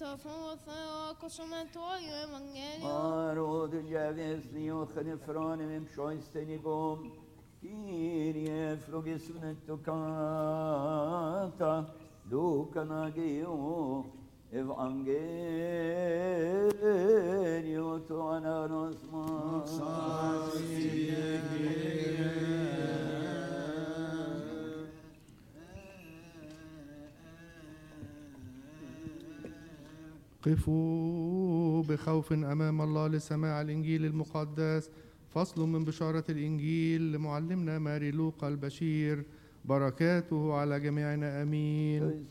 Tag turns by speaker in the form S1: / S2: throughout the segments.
S1: Arod javes liochen franem im scheustenikum, Kyrie flogesunet tocata, Ducanagio, Evangelio to ananosma.
S2: قفوا بخوف أمام الله لسماع الإنجيل المقدس. فصل من بشارة الإنجيل لمعلمنا ماري لوقا البشير، بركاته على جميعنا آمين.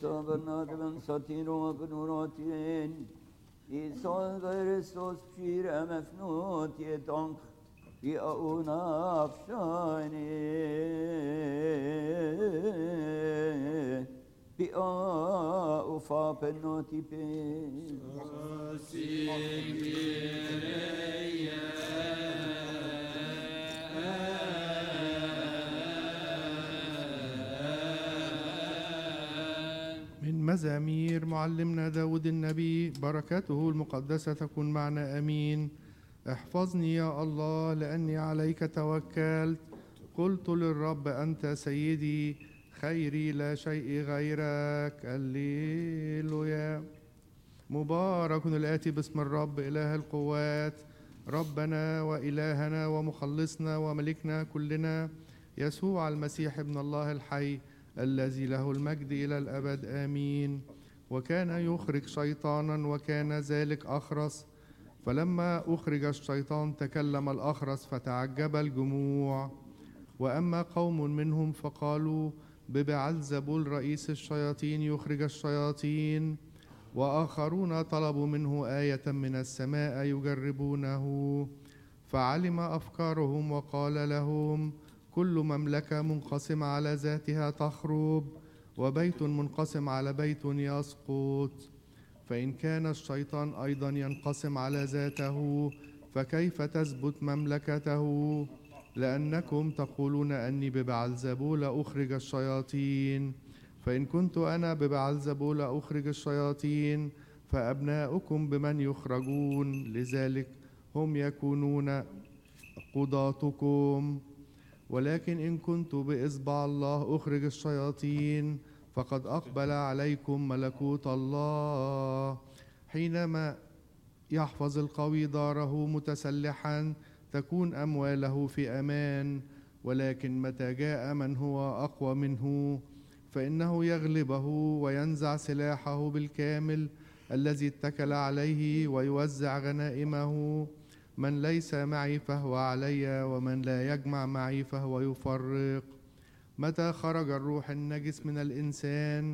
S2: من مزامير معلمنا داود النبي، بركاته المقدسة تكون معنا آمين. احفظني يا الله لأني عليك توكلت، قلت للرب أنت سيدي، خيري لا شيء غيرك. الليلويا. مبارك الآتي باسم الرب إله القوات، ربنا وإلهنا ومخلصنا وملكنا كلنا، يسوع المسيح ابن الله الحي، الذي له المجد إلى الأبد آمين. وكان يخرج شيطانا وكان ذلك أخرس، فلما أخرج الشيطان تكلم الأخرس فتعجب الجموع. وأما قوم منهم فقالوا ببعلزبول رئيس الشياطين يخرج الشياطين، وآخرون طلبوا منه آية من السماء يجربونه. فعلم أفكارهم وقال لهم كل مملكة منقسمة على ذاتها تخرب، وبيت منقسم على بيت يسقط. فإن كان الشيطان أيضا ينقسم على ذاته فكيف تثبت مملكته؟ لأنكم تقولون أني ببعلزبول أخرج الشياطين. فإن كنت أنا ببعلزبول أخرج الشياطين فأبناؤكم بمن يخرجون؟ لذلك هم يكونون قضاتكم. ولكن إن كنت بإصبع الله أخرج الشياطين فقد أقبل عليكم ملكوت الله. حينما يحفظ القوي داره متسلحا تكون أمواله في أمان، ولكن متى جاء من هو أقوى منه فإنه يغلبه وينزع سلاحه بالكامل الذي اتكل عليه ويوزع غنائمه. من ليس معي فهو علي، ومن لا يجمع معي فهو يفرق. متى خرج الروح النجس من الإنسان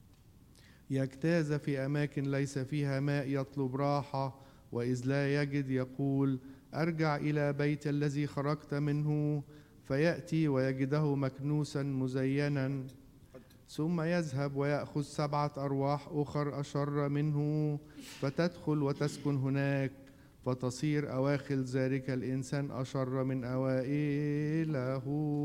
S2: يجتاز في أماكن ليس فيها ماء يطلب راحة، وإذ لا يجد يقول أرجع إلى بيت الذي خرجت منه، فيأتي ويجده مكنوسا مزينا، ثم يذهب ويأخذ 7 أرواح أخر أشر منه فتدخل وتسكن هناك، فتصير أواخر ذلك الإنسان أشر من أوائله.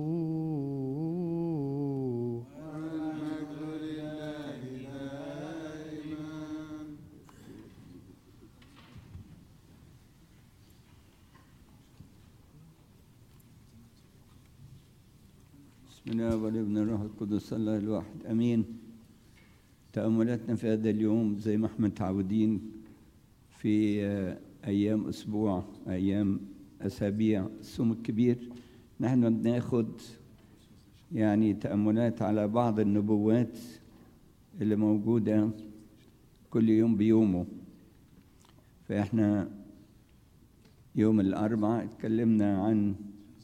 S1: بسم الله والابن الروح القدس الله الواحد امين. تأملاتنا في هذا اليوم زي ما احنا متعودين في ايام اسبوع، ايام اسابيع الصوم الكبير، نحن بناخد يعني تأملات على بعض النبوات اللي موجودة كل يوم بيومه. فاحنا يوم الأربعاء اتكلمنا عن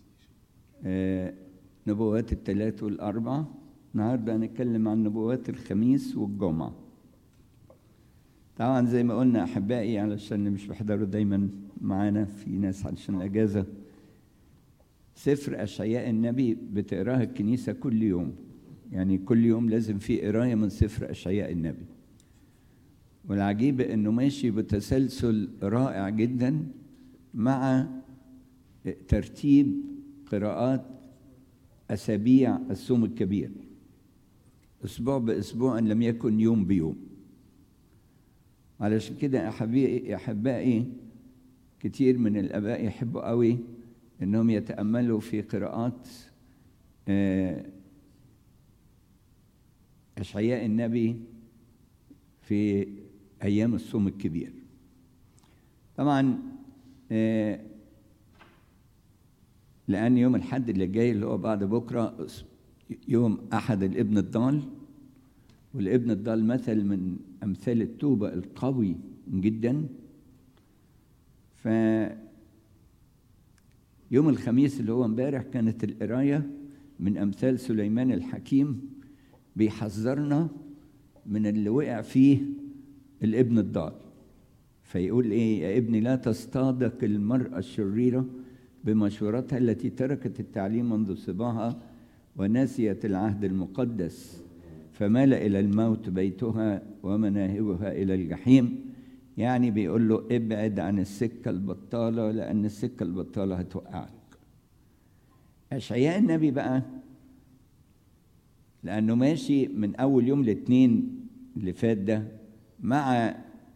S1: نبوات الثلاث والأربع. النهارده هنتكلم عن نبوات الخميس والجمعة. طبعا زي ما قلنا أحبائي، علشان اللي مش بيحضروا دايما معانا، في ناس علشان الأجازة، سفر أشعياء النبي بتقراها الكنيسة كل يوم، يعني كل يوم لازم في قراية من سفر أشعياء النبي. والعجيب إنه ماشي بتسلسل رائع جدا مع ترتيب قراءات أسابيع الصوم الكبير، أسبوع بأسبوع إن لم يكن يوم بيوم. علشان كده أحبائي كتير من الآباء يحبوا قوي إنهم يتأملوا في قراءات أشعياء النبي في أيام الصوم الكبير. طبعا لأن يوم الحد اللي جاي اللي هو بعد بكرة يوم أحد الابن الضال، والابن الضال مثل من أمثال التوبة القوي جدا. يوم الخميس اللي هو امبارح كانت القراية من أمثال سليمان الحكيم بيحذرنا من اللي وقع فيه الابن الضال. فيقول إيه؟ يا ابني لا تصطادك المرأة الشريرة بمشورتها التي تركت التعليم منذ صباها ونسيت العهد المقدس، فمال إلى الموت بيتها ومناهبها إلى الجحيم. يعني بيقول له ابعد عن السكة البطالة، لأن السكة البطالة هتوقعك. أشعياء النبي بقى لأنه ماشي من أول يوم الاثنين اللي فات ده مع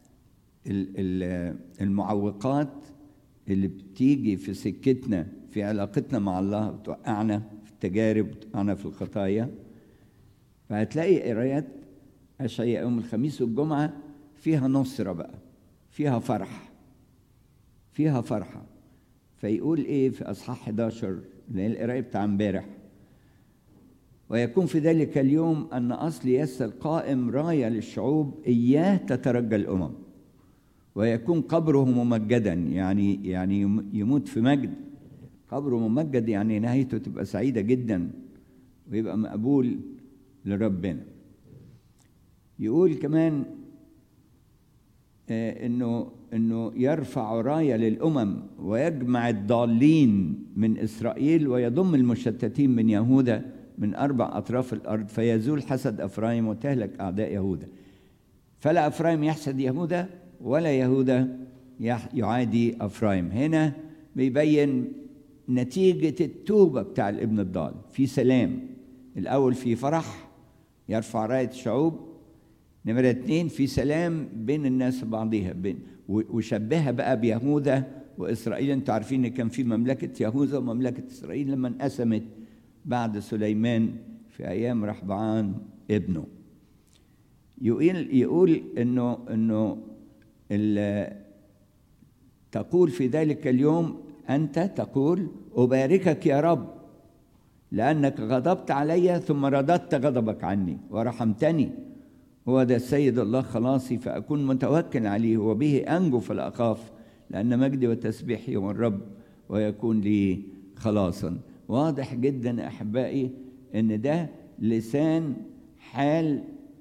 S1: المعوقات اللي بتيجي في سكتنا في علاقتنا مع الله، بتوقعنا في التجارب، بتوقعنا في الخطايا. فهتلاقي قرايات أشعياء يوم الخميس والجمعة فيها نصرة بقى، فيها فرح، فيها فرحة. فيقول إيه في أصحاح 11 اللي هي القراية بتاع امبارح؟ ويكون في ذلك اليوم أن أصل يسى القائم راية للشعوب، إياه تترجى الأمم، ويكون قبره ممجدا، يعني يموت في مجد. قبره ممجد يعني نهايته تبقى سعيدة جدا ويبقى مقبول لربنا. يقول كمان إنه يرفع راية للأمم ويجمع الضالين من إسرائيل ويضم المشتتين من يهوذا من 4 أطراف الأرض، فيزول حسد أفرايم وتهلك أعداء يهوذا. فلا أفرايم يحسد يهوذا ولا يهوذا يعادي أفرايم. هنا بيبين نتيجة التوبة بتاع الابن الضال. في سلام، الأول في فرح يرفع راية الشعوب، نمرة 2 في سلام بين الناس بعضها، وشبهها بقى بيهوذا وإسرائيل. انتوا عارفين ان كان في مملكة يهوذا ومملكة إسرائيل لما انقسمت بعد سليمان في أيام رحبعان ابنه. يقول إنه تقول في ذلك اليوم أنت تقول أباركك يا رب لأنك غضبت علي ثم رددت غضبك عني ورحمتني. هو ده السيد الله خلاصي، فأكون متوكل عليه وبه أنجو فلا أخاف، لأن مجدي وتسبيحي هو الرب ويكون لي خلاصا. واضح جدا أحبائي إن ده لسان حال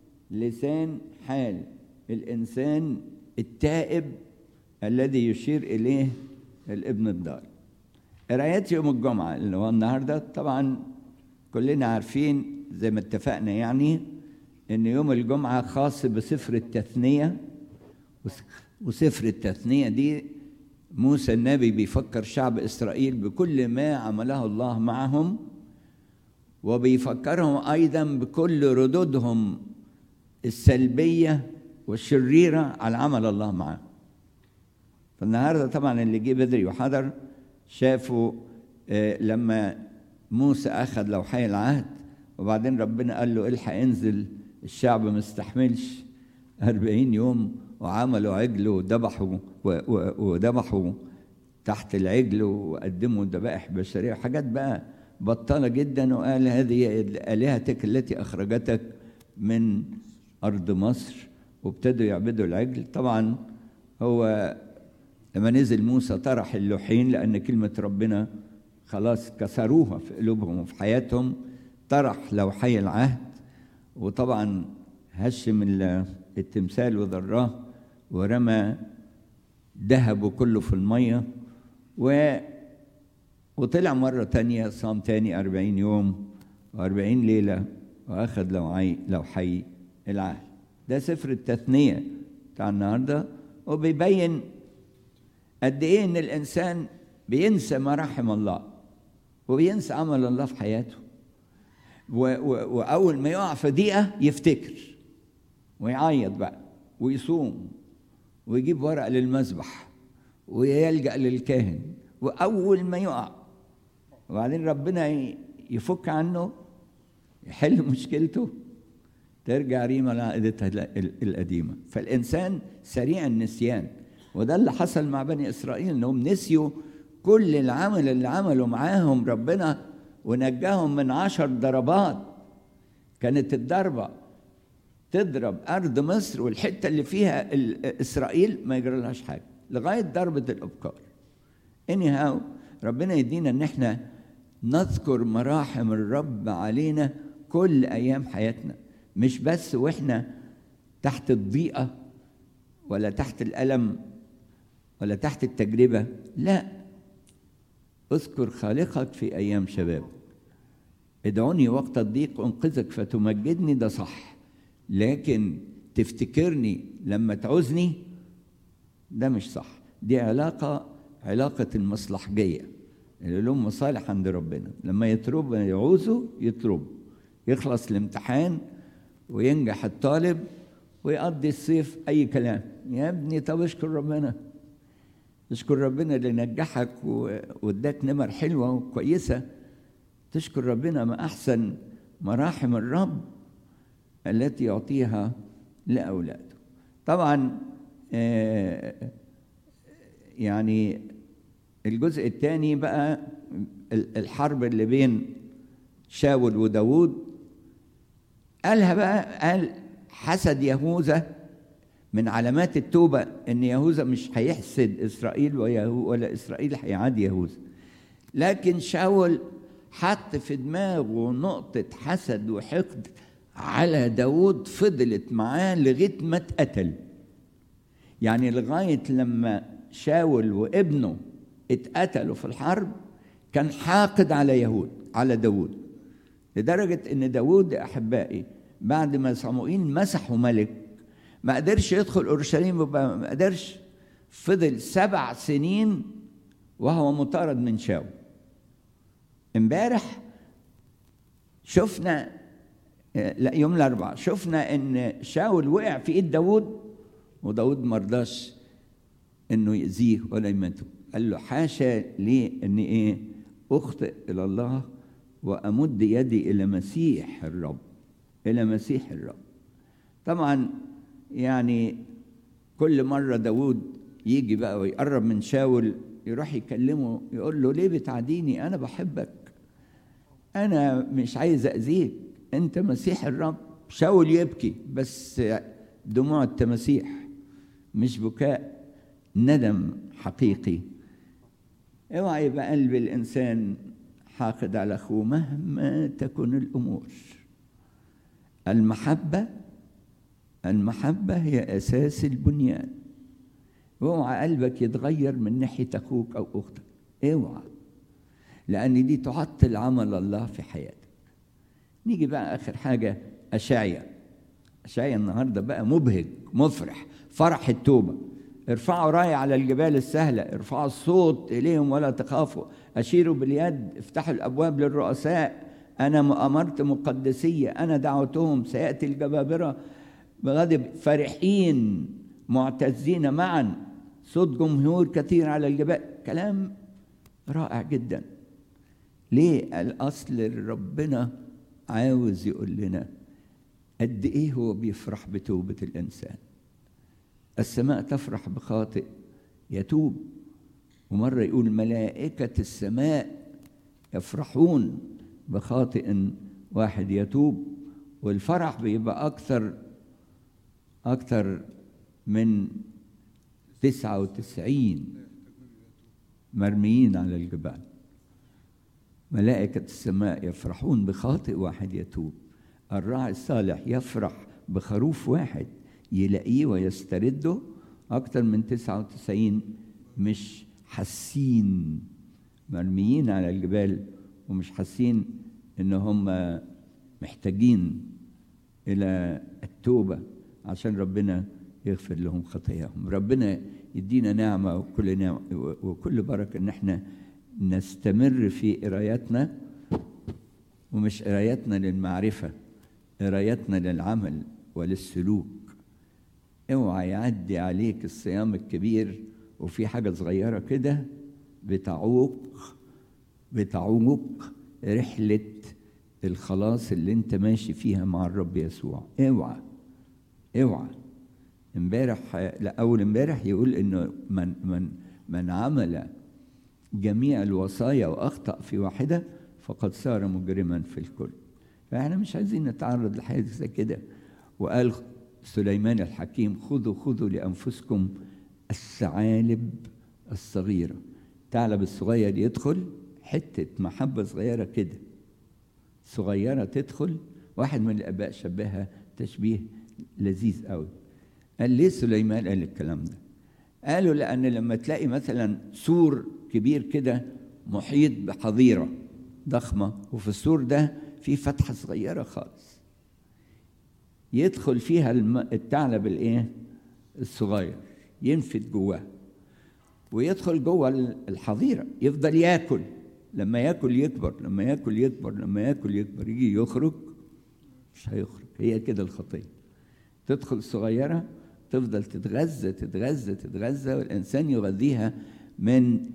S1: الإنسان التائب الذي يشير إليه الابن الضال. قرايات يوم الجمعة اللي هو النهاردة، طبعا كلنا عارفين زي ما اتفقنا يعني إن يوم الجمعة خاص بسفر التثنية، وسفر التثنية دي موسى النبي بيفكر شعب إسرائيل بكل ما عمله الله معهم، وبيفكرهم أيضا بكل ردودهم السلبية والشريرة على عمل الله معهم. فالنهاردة طبعا اللي جه بدري وحضر شافوا لما موسى أخذ لوحي العهد وبعدين ربنا قال له الحق انزل، الشعب ما استحملش 40 يوم وعملوا عجل وذبحوا تحت العجل وقدموا ذبائح بشرية وحاجات بقى بطالة جدا، وقال هذه آلهتك التي أخرجتك من أرض مصر، وابتدوا يعبدوا العجل. طبعا هو لما نزل موسى طرح اللوحين لأن كلمة ربنا خلاص كسروها في قلوبهم وفي حياتهم، طرح لوحي العهد وطبعا هشم التمثال وذراه ورمى ذهبه كله في المية وطلع مرة تانية، صام تاني 40 يوم و40 ليلة وأخذ لوحي العهد. ده سفر التثنية بتاع النهاردة، وبيبين قد إيه إن الإنسان بينسى مراحم الله وبينسى عمل الله في حياته، وأول ما يقع في ضيقة يفتكر ويعيط بقى ويصوم ويجيب ورق للمذبح ويلجأ للكاهن، وأول ما يقع وبعدين ربنا يفك عنه يحل مشكلته، ترجع ريما لعقدتها القديمة. فالإنسان سريع النسيان، وده اللي حصل مع بني إسرائيل، إنهم نسيوا كل العمل اللي عملوا معاهم ربنا ونجاهم من 10 ضربات. كانت الضربة تضرب أرض مصر والحتة اللي فيها إسرائيل ما يجرى لهاش حاجة لغاية ضربة الأبكار. anyhow ربنا يدينا إن احنا نذكر مراحم الرب علينا كل أيام حياتنا، مش بس وإحنا تحت الضيقة ولا تحت الألم ولا تحت التجربة، لا، اذكر خالقك في أيام شبابك. ادعوني وقت الضيق أنقذك فتمجدني، ده صح، لكن تفتكرني لما تعوزني ده مش صح. دي علاقة المصلحجية اللي لهم مصالح عند ربنا. لما يعوزوا يطلب، يخلص الامتحان وينجح الطالب ويقضي الصيف أي كلام، يا ابني طب اشكر ربنا، اشكر ربنا اللي نجحك واداك نمر حلوة وكويسة. تشكر ربنا، ما أحسن مراحم الرب التي يعطيها لأولاده. طبعا يعني الجزء الثاني بقى الحرب اللي بين شاول وداود، قالها بقى، قال حسد يهوذا من علامات التوبة ان يهوذا مش هيحسد اسرائيل ولا اسرائيل هيعادي يهوذا، لكن شاول حط في دماغه نقطة حسد وحقد على داود، فضلت معاه لغاية ما اتقتل. يعني لغاية لما شاول وابنه اتقتلوا في الحرب كان حاقد على داود، لدرجة ان داود احبائي بعد ما صموئيل مسحه ملك ما قدرش يدخل اورشليم، ما قدرش، فضل 7 سنين وهو مطارد من شاول. امبارح شفنا، لا يوم الاربعاء شفنا ان شاول وقع في ايد داود، وداود مرضاش انه يأذيه ولا يمته، قال له حاشا لي اني اخطئ الى الله وامد يدي الى مسيح الرب، الى مسيح الرب. طبعا يعني كل مرة داود يجي بقى ويقرب من شاول يروح يكلمه يقول له ليه بتعديني؟ أنا بحبك، أنا مش عايز أذيك، أنت مسيح الرب. شاول يبكي بس دموع التمسيح، مش بكاء، ندم حقيقي. اوعى يبقى قلب الإنسان حاقد على أخوه مهما تكن الأمور. المحبة هي أساس البنيان. اوعى قلبك يتغير من ناحية أخوك أو أختك، اوعى، لأن دي تعطل عمل الله في حياتك. نيجي بقى آخر حاجة، أشعيا النهاردة بقى مبهج مفرح، فرح التوبة. ارفعوا راية على الجبال السهلة، ارفعوا الصوت إليهم ولا تخافوا، أشيروا باليد، افتحوا الأبواب للرؤساء، أنا أمرت مقدسية، أنا دعوتهم، سيأتي الجبابرة بغضب فرحين معتزين معا، صوت جمهور كثير على الجبال. كلام رائع جدا. ليه؟ الأصل ربنا عاوز يقول لنا قد إيه هو بيفرح بتوبة الإنسان. السماء تفرح بخاطئ يتوب، ومرة يقول ملائكة السماء يفرحون بخاطئ واحد يتوب، والفرح بيبقى أكثر من 99 مرميين على الجبال. ملائكة السماء يفرحون بخاطئ واحد يتوب. الراعي الصالح يفرح بخروف واحد يلاقيه ويسترده، أكثر من 99 مش حاسين، مرميين على الجبال ومش حاسين إن هم محتاجين إلى التوبة عشان ربنا يغفر لهم خطاياهم. ربنا يدينا نعمة وكل بركة إن احنا نستمر في قرايتنا، ومش قرايتنا للمعرفة، قرايتنا للعمل وللسلوك. اوعى يعدي عليك الصيام الكبير وفي حاجة صغيرة كده بتعوق رحلة الخلاص اللي انت ماشي فيها مع الرب يسوع. اوعى. اول امبارح يقول انه من عمل جميع الوصايا واخطأ في واحدة فقد صار مجرما في الكل. فاحنا مش عايزين نتعرض لحاجة زي كده. وقال سليمان الحكيم: خذوا لأنفسكم الثعالب الصغيرة. الثعلب الصغير يدخل حتة محبة صغيرة كده، صغيرة تدخل. واحد من الآباء شبهها تشبيه لذيذ قوي. قال ليه سليمان قال الكلام ده؟ قالوا لأن لما تلاقي مثلا سور كبير كده محيط بحظيرة ضخمة، وفي السور ده في فتحة صغيرة خالص يدخل فيها الثعلب الصغير، ينفد جواه ويدخل جوه الحظيرة، يفضل ياكل. لما ياكل يكبر، لما ياكل يكبر، لما ياكل يكبر، يجي يخرج مش هيخرج. هي كده الخطية، تدخل صغيرة تفضل تتغذى تتغذى تتغذى، والإنسان يغذيها من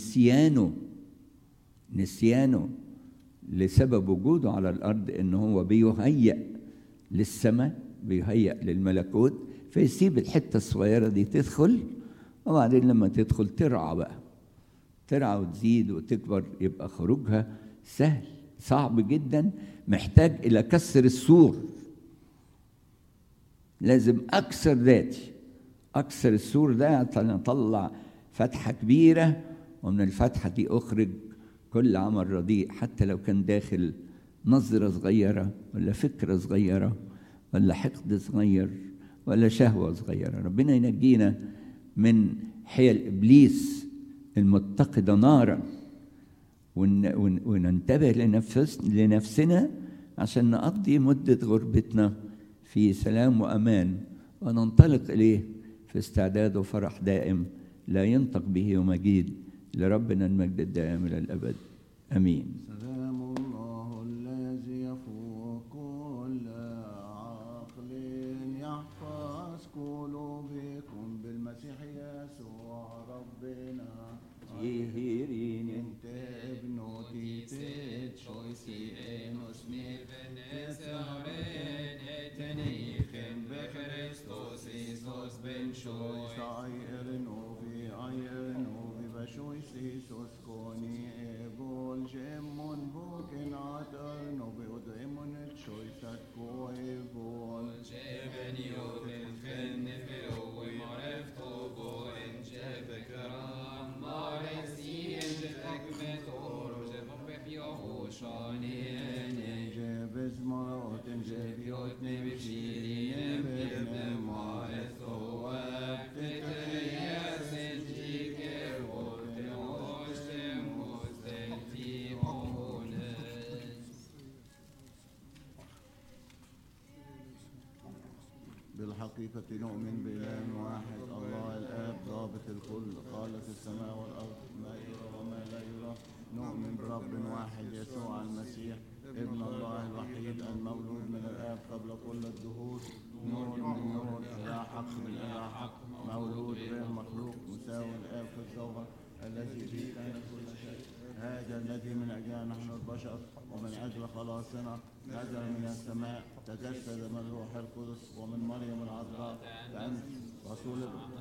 S1: نسيانه لسبب وجوده على الأرض، إنه هو بيهيأ للسماء، بيهيأ للملكوت، فيسيب الحتة الصغيرة دي تدخل. وبعدين لما تدخل ترعى وتزيد وتكبر، يبقى خروجها سهل. صعب جدا، محتاج إلى كسر السور. لازم أكسر السور ده عشان أطلع فتحة كبيرة، ومن الفتحة دي أخرج كل عمل رديء، حتى لو كان داخل نظرة صغيرة ولا فكرة صغيرة ولا حقد صغير ولا شهوة صغيرة. ربنا ينجينا من حيل إبليس المتقدة نارا، وننتبه لنفسنا عشان نقضي مدة غربتنا في سلام وأمان، وننطلق إليه في استعداد وفرح دائم لا ينطق به ومجيد. لربنا المجد الدائم إلى الأبد، آمين.
S3: سلام الله الذي يفوق كل عقل يحفظ قلوبكم بالمسيح يسوع ربنا.
S1: Inte
S3: hypnotitet choisi enos mer venesaren etenichen bechristos Isos ben chois ayeren ovi bashois Isos koni egol gemon boken atar novi odemon chois at koegol
S4: جبن يوتن خن فلوي معرف طوبو إن جاب كرام مارسين جتكمت أورو جبن بيوهوشاني
S3: جبز مرات جبيوتني بشيرين بابن معرف طواب
S4: تترياس الجيك الوطن وشم مستلتي
S3: بالحقيقة نؤمن بإله واحد الله الآب ضابط الكل خالق السماء والأرض ما يرى وما لا يرى. نؤمن برب واحد يسوع المسيح ابن الله الوحيد المولود من الآب قبل كل الدهور، نور من نور، إله حق من إله حق، مولود غير مخلوق، مساوي الآب في الجوهر، الذي به كان كل شيء. هذا الذي من أجله نحن البشر ومن أجل خلاصنا نزل من السماء، تجسد من الروح القدس ومن مريم العذراء، كأن رسول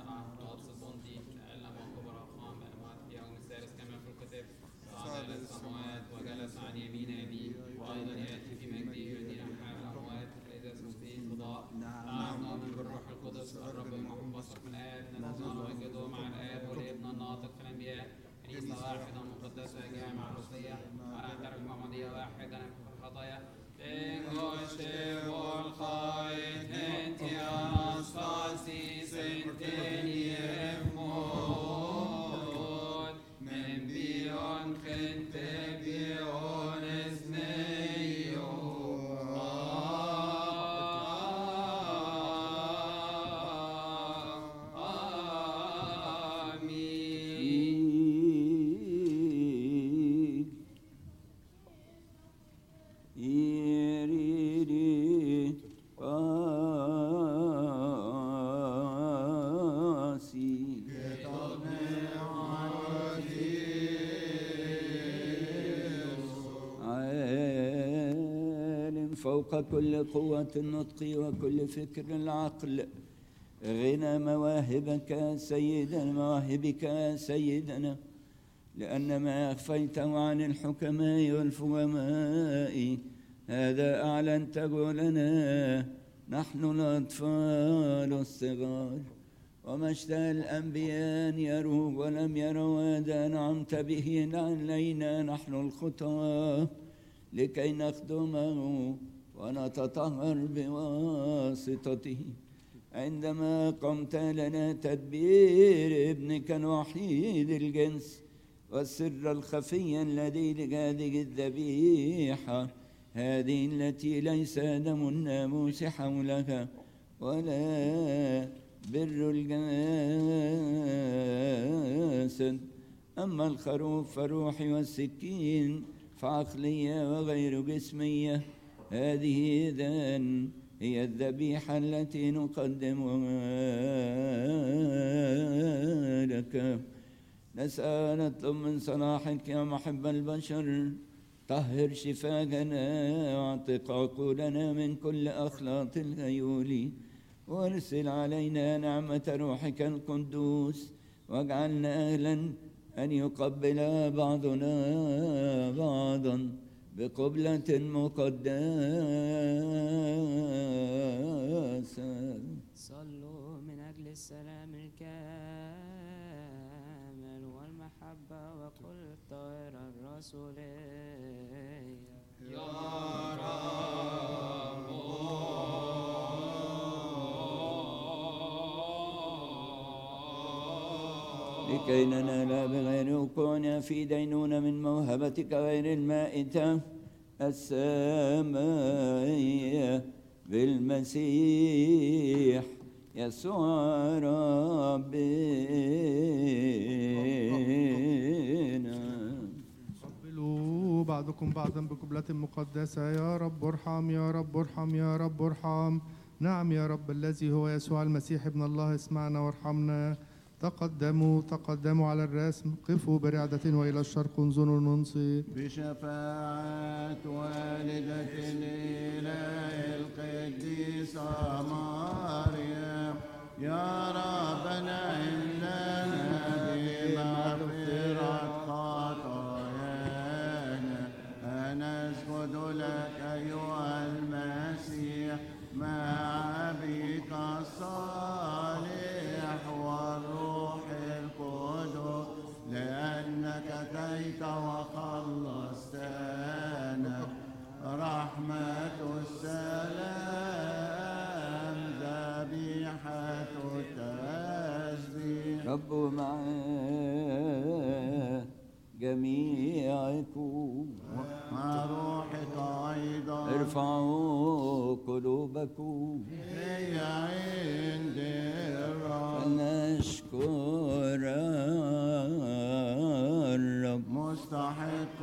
S4: صعد السماوات وجلس عن يمين أبيه، وأيضا يأتي في مجده يدين أحياء الأموات إذا سوسته قضاء. نعم نؤمن بالروح القدس الرب المنبثق من الآب، ننزل ونوجده مع الآب والابن الناطق في الأنبياء، كنيسة واحدة مقدسة جامعة روسية، ونعترف بمعمودية واحدة في الخطايا. إنجوشتي والخايت أنتي أناستاسي سنتيني رفمون من بيون كنت بيون اسنيو
S1: فوق كل قوة النطق وكل فكر العقل غنى مواهبك سيدنا لأن ما أخفيته عن الحكماء والفهماء هذا أعلنته لنا نحن الأطفال الصغار. وما اشتهى الأنبياء يروا ولم يروا هذا أنعمت به علينا نحن الخطاة لكي نخدمه ونتطهر بواسطته عندما قمت لنا تدبير ابنك الوحيد الجنس والسر الخفي الذي لهذه الذبيحة هذه التي ليس دم الناموس حولها ولا بر الجسد أما الخروف فروحي والسكين فعقلية وغير جسمية هذه إذن هي الذبيحة التي نقدمها لك. نطلب من صلاحك يا محب البشر طهر شفاهنا واعتق عقولنا من كل أخلاط الغيول وارسل علينا نعمة روحك القدوس واجعلنا أهلا أن يقبل بعضنا بعضا بقبلة مقدسة.
S5: صلوا من أجل السلام الكامل والمحبة وكل الطائرة الرسولية
S4: يا رب
S1: لكي ننال بغير وقوعنا في دينونة من موهبتك غير المائتة السمائية بالمسيح يسوع ربنا.
S2: قبلوا بعضكم بعضا بقبلة مقدسة. يا رب ارحم يا رب ارحم يا رب ارحم. نعم يا رب الذي هو يسوع المسيح ابن الله اسمعنا وارحمنا. تقدموا على الرسم قفوا برعدة وإلى الشرق انظروا ننصت
S3: بشفاعة والدة الإله القديسة مريم يا ربنا إننا بمغفرة خطايانا نسجد لك أيها المسيح مع أبيك الصالح والروح القدس لأنك أتيت وخلصتنا رحمة السلام ذبيحة التسبيح.
S1: رب مع جميعكم
S3: مع روحك أيضا
S1: ارفعوا قلوبكم
S3: هي عند الرب
S1: فلنشكر الرب.
S3: مستحق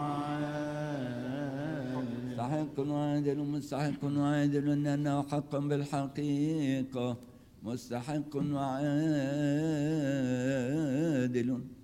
S3: وعادل
S1: مستحق وعادل لأنه حقا بالحقيقة مستحق وعادل